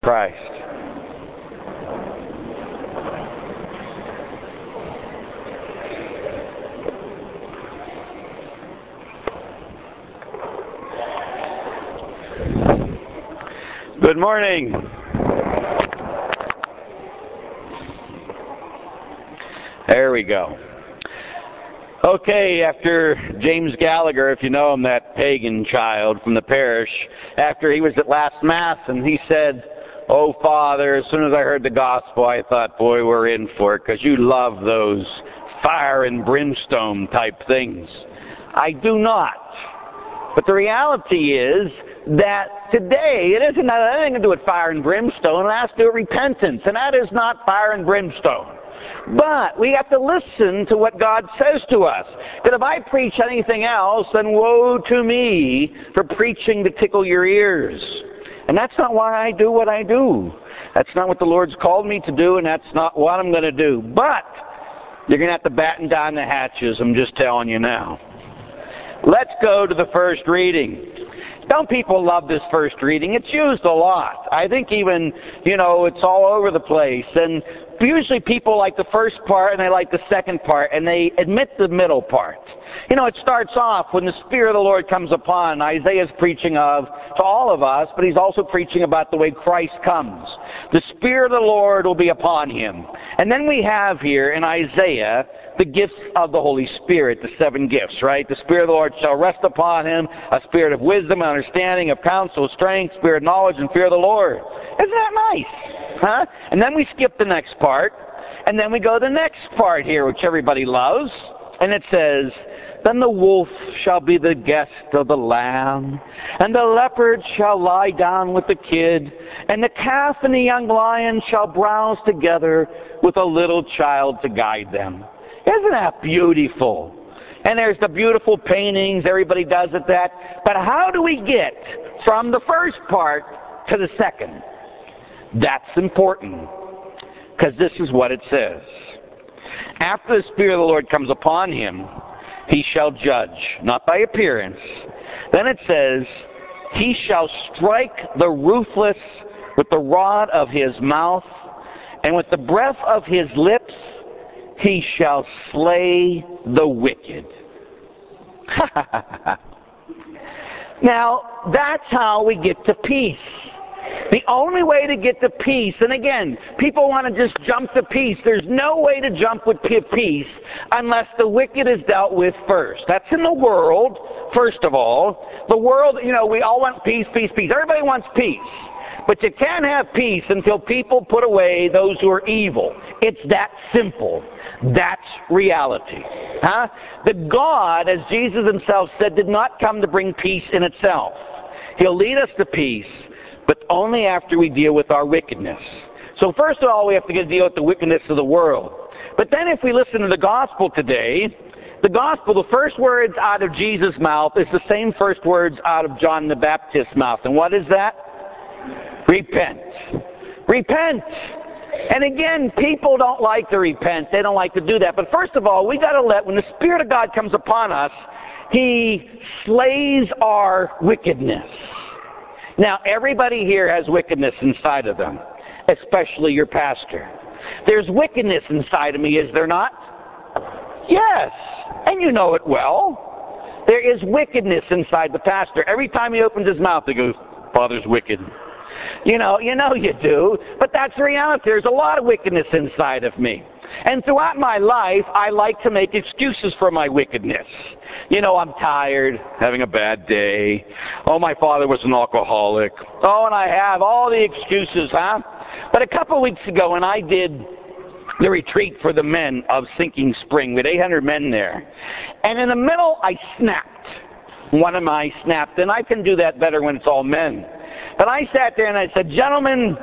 Christ. Good morning. There we go. Okay, after James Gallagher, if you know him, that pagan child from the parish, after he was at last Mass and he said, "Oh, Father," as soon as I heard the gospel, I thought, boy, we're in for it, because you love those fire and brimstone type things. I do not. But the reality is that today, it doesn't have anything to do with fire and brimstone. It has to do with repentance, and that is not fire and brimstone. But we have to listen to what God says to us. That if I preach anything else, then woe to me for preaching to tickle your ears. And that's not why I do what I do. That's not what the Lord's called me to do, and that's not what I'm going to do. But you're going to have to batten down the hatches, I'm just telling you now. Let's go to the first reading. Don't people love this first reading? It's used a lot. I think even, it's all over the place. And usually people like the first part and they like the second part, and they admit the middle part. It starts off when the Spirit of the Lord comes upon. Isaiah's preaching to all of us, but he's also preaching about the way Christ comes. The Spirit of the Lord will be upon him. And then we have here in Isaiah the gifts of the Holy Spirit, the 7 gifts, right? The Spirit of the Lord shall rest upon him, a spirit of wisdom and understanding, of counsel, strength, spirit of knowledge, and fear of the Lord. Isn't that nice? Huh? And then we skip the next part, and then we go to the next part here, which everybody loves, and it says, "Then the wolf shall be the guest of the lamb, and the leopard shall lie down with the kid, and the calf and the young lion shall browse together with a little child to guide them." Isn't that beautiful? And there's the beautiful paintings, everybody does it that. But how do we get from the first part to the second? That's important, because this is what it says. After the Spirit of the Lord comes upon him, he shall judge, not by appearance. Then it says, he shall strike the ruthless with the rod of his mouth, and with the breath of his lips he shall slay the wicked. Now, that's how we get to peace. The only way to get to peace, and again, people want to just jump to peace. There's no way to jump with peace unless the wicked is dealt with first. That's in the world, first of all. The world, we all want peace, peace, peace. Everybody wants peace. But you can't have peace until people put away those who are evil. It's that simple. That's reality. Huh? The God, as Jesus himself said, did not come to bring peace in itself. He'll lead us to peace, but only after we deal with our wickedness. So first of all, we have to deal with the wickedness of the world. But then if we listen to the gospel today, the gospel, the first words out of Jesus' mouth is the same first words out of John the Baptist's mouth. And what is that? Repent. Repent. And again, people don't like to repent. They don't like to do that. But first of all, we got to when the Spirit of God comes upon us, he slays our wickedness. Now, everybody here has wickedness inside of them, especially your pastor. There's wickedness inside of me, is there not? Yes. And you know it well. There is wickedness inside the pastor. Every time he opens his mouth, he goes, "Father's wicked." You know you do, but that's reality. There's a lot of wickedness inside of me. And throughout my life, I like to make excuses for my wickedness. I'm tired, having a bad day. Oh, my father was an alcoholic. Oh, and I have all the excuses, huh? But a couple of weeks ago, when I did the retreat for the men of Sinking Spring, we had 800 men there. And in the middle, I snapped. One of my snapped, and I can do that better when it's all men. But I sat there and I said, "Gentlemen,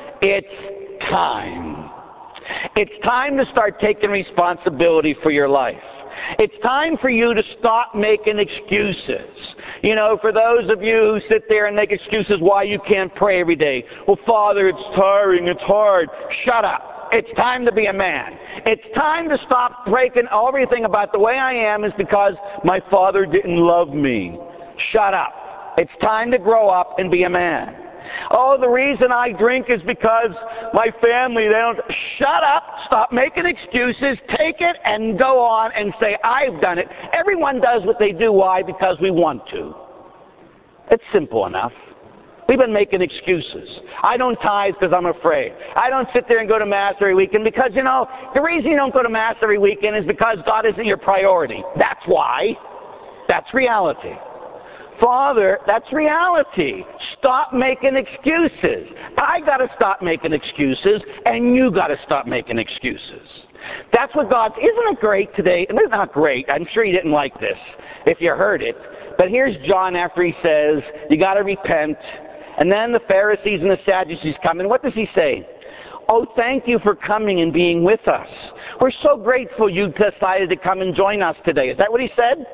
it's time. It's time to start taking responsibility for your life. It's time for you to stop making excuses. For those of you who sit there and make excuses why you can't pray every day. Well, Father, it's tiring, it's hard. Shut up. It's time to be a man. It's time to stop breaking everything about the way I am is because my father didn't love me. Shut up. It's time to grow up and be a man. Oh, the reason I drink is because my family, they don't... Shut up. Stop making excuses. Take it and go on and say, I've done it. Everyone does what they do. Why? Because we want to. It's simple enough. We've been making excuses. I don't tithe because I'm afraid. I don't sit there and go to Mass every weekend because, the reason you don't go to Mass every weekend is because God isn't your priority. That's why. That's reality. Father, that's reality. Stop making excuses. I got to stop making excuses, and you got to stop making excuses. That's what God... Isn't it great today? And it's not great. I'm sure you didn't like this if you heard it. But here's John after he says, you got to repent. And then the Pharisees and the Sadducees come, and what does he say? Oh, thank you for coming and being with us. We're so grateful you decided to come and join us today. Is that what he said?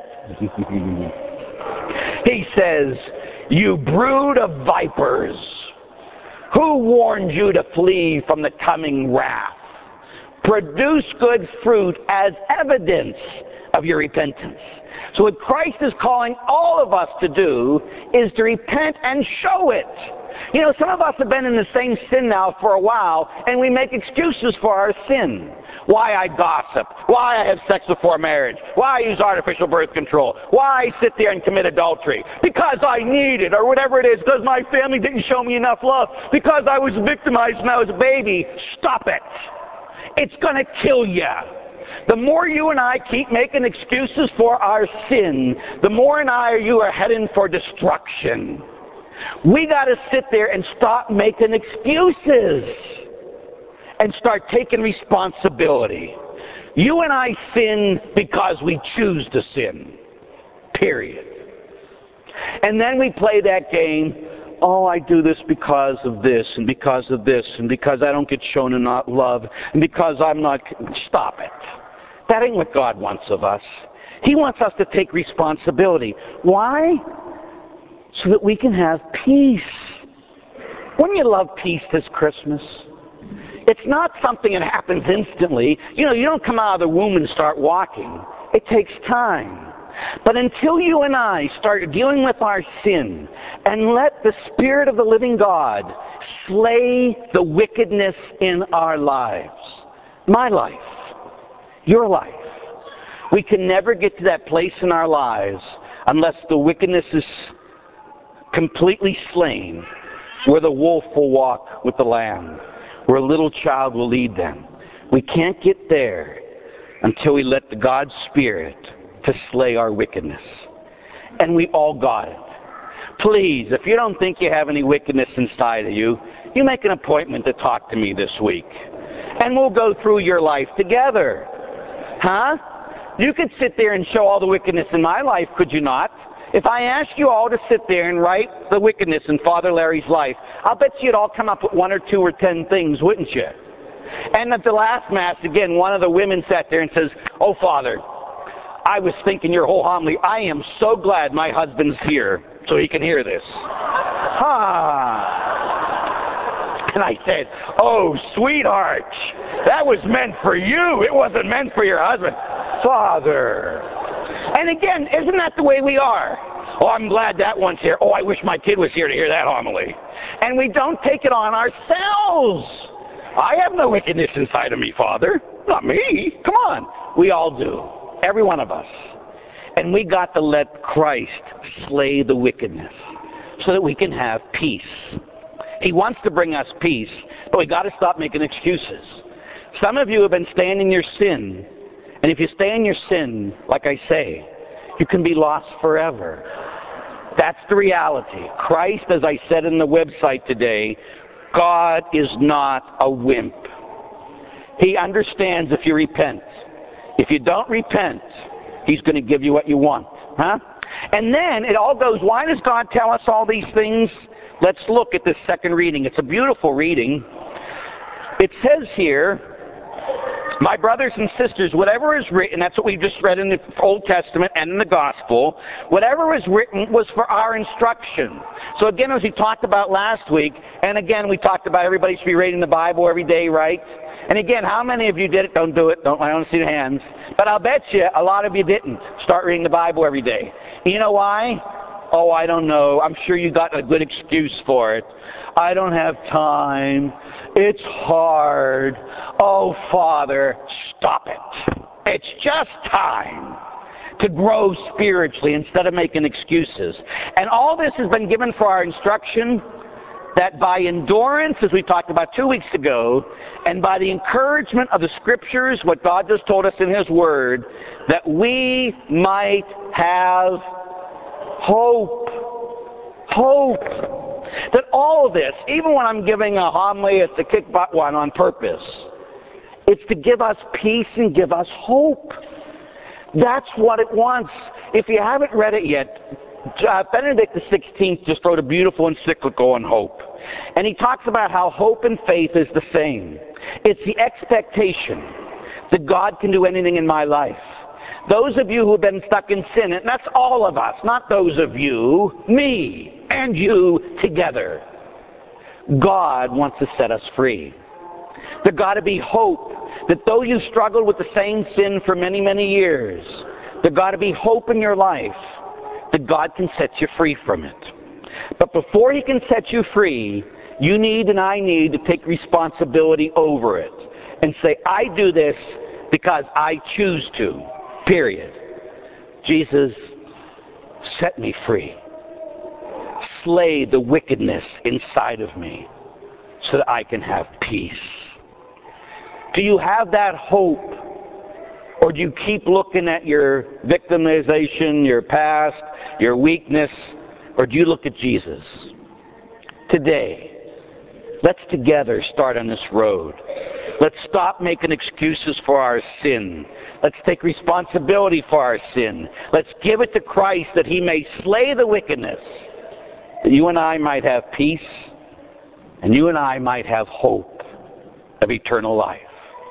He says, you brood of vipers, who warned you to flee from the coming wrath? Produce good fruit as evidence of your repentance. So what Christ is calling all of us to do is to repent and show it. Some of us have been in the same sin now for a while, and we make excuses for our sin. Why I gossip, why I have sex before marriage, why I use artificial birth control, why I sit there and commit adultery, because I need it, or whatever it is, because my family didn't show me enough love, because I was victimized when I was a baby. Stop it. It's going to kill you. The more you and I keep making excuses for our sin, the more you are heading for destruction. We got to sit there and stop making excuses and start taking responsibility. You and I sin because we choose to sin. Period. And then we play that game. Oh, I do this because of this, and because of this, and because I don't get shown enough love, and because I'm not... Stop it. That ain't what God wants of us. He wants us to take responsibility. Why? So that we can have peace. Wouldn't you love peace this Christmas? It's not something that happens instantly. You don't come out of the womb and start walking. It takes time. But until you and I start dealing with our sin and let the Spirit of the living God slay the wickedness in our lives, my life, your life, we can never get to that place in our lives unless the wickedness is completely slain, where the wolf will walk with the lamb, where a little child will lead them. We can't get there until we let the God's Spirit to slay our wickedness. And we all got it. Please, if you don't think you have any wickedness inside of you, you make an appointment to talk to me this week. And we'll go through your life together. Huh? You could sit there and show all the wickedness in my life, could you not? If I asked you all to sit there and write the wickedness in Father Larry's life, I'll bet you'd all come up with 1 or 2 or 10 things, wouldn't you? And at the last Mass, again, one of the women sat there and says, oh, Father, I was thinking your whole homily, I am so glad my husband's here so he can hear this. And I said, oh, sweetheart, that was meant for you. It wasn't meant for your husband. Father. And again, isn't that the way we are? Oh, I'm glad that one's here. Oh, I wish my kid was here to hear that homily. And we don't take it on ourselves. I have no wickedness inside of me, Father. Not me. Come on. We all do. Every one of us. And we got to let Christ slay the wickedness so that we can have peace. He wants to bring us peace, but we got to stop making excuses. Some of you have been staying in your sin, and if you stay in your sin, like I say, you can be lost forever. That's the reality. Christ, as I said in the website today, God is not a wimp. He understands if you repent. If you don't repent, He's going to give you what you want. Huh? And then it all goes, why does God tell us all these things? Let's look at this second reading. It's a beautiful reading. It says here, my brothers and sisters, whatever is written, that's what we just read in the Old Testament and in the Gospel, whatever was written was for our instruction. So again, as we talked about last week, and again we talked about everybody should be reading the Bible every day, right? And again, how many of you did it? Don't do it. I don't see the hands. But I'll bet you a lot of you didn't start reading the Bible every day. You know why? Oh, I don't know. I'm sure you got a good excuse for it. I don't have time. It's hard. Oh, Father, stop it. It's just time to grow spiritually instead of making excuses. And all this has been given for our instruction, that by endurance, as we talked about 2 weeks ago, and by the encouragement of the Scriptures, what God just told us in His Word, that we might have hope. Hope. That all of this, even when I'm giving a homily, it's to kick butt one on purpose. It's to give us peace and give us hope. That's what it wants. If you haven't read it yet, Benedict XVI just wrote a beautiful encyclical on hope. And he talks about how hope and faith is the same. It's the expectation that God can do anything in my life. Those of you who have been stuck in sin, and that's all of us, not those of you, me and you together. God wants to set us free. There's got to be hope that though you struggled with the same sin for many, many years, there's got to be hope in your life that God can set you free from it. But before He can set you free, you need and I need to take responsibility over it and say, I do this because I choose to, period. Jesus, set me free. Slay the wickedness inside of me so that I can have peace. Do you have that hope? Or do you keep looking at your victimization, your past, your weakness? Or do you look at Jesus? Today, let's together start on this road. Let's stop making excuses for our sin. Let's take responsibility for our sin. Let's give it to Christ that He may slay the wickedness, that you and I might have peace, and you and I might have hope of eternal life.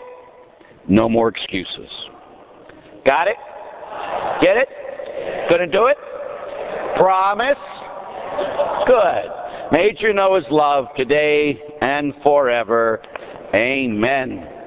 No more excuses. Got it? Get it? Gonna do it? Promise? Good. Made you know His love today and forever. Amen.